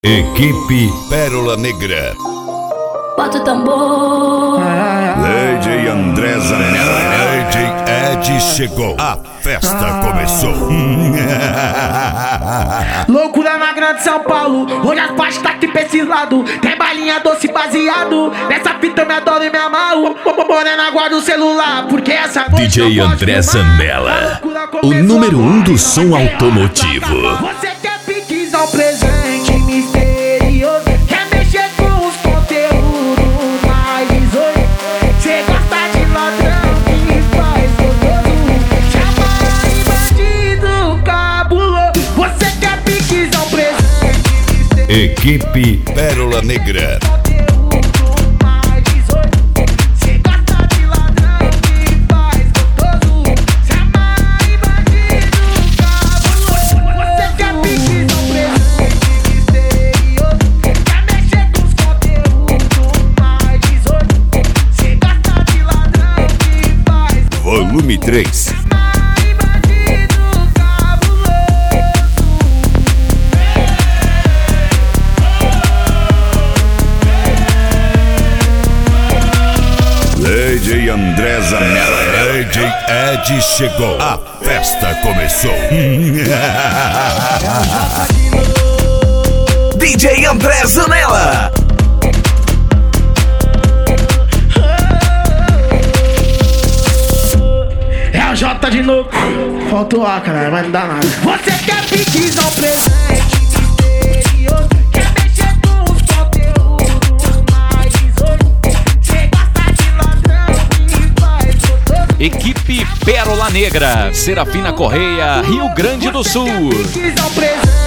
Equipe Pérola Negra. Bota o tambor. Lady André Zanella. Lady Ed chegou. A festa começou. Loucura na grande São Paulo. Hoje as partes tá aqui pra esse lado. Tem balinha doce baseado. Nessa fita eu me adoro e me amarro. Morena guarda o celular, porque essa noite DJ André Zanella, o número 1 do som automotivo. Você quer piques ao presente misterioso. Quer mexer com os conteúdos mais 18. Cê gosta de ladrão que faz gostoso. Chama aí bandido cabuloso. Você quer piques ao presente misterioso. Equipe Pérola Negra. Volume 3. Lady André Zanella. Lady Ed chegou. A festa começou. DJ André Zanella. É a J de novo. Faltou A, cara, mas não dá nada. Você quer piques ao presente misterioso. Quer mexer com os conteúdos mais 18. Cê gosta de ladrão que faz gostoso. Equipe Pérola Negra, Serafina Correia, Rio Grande do Sul. Você quer piques ao presente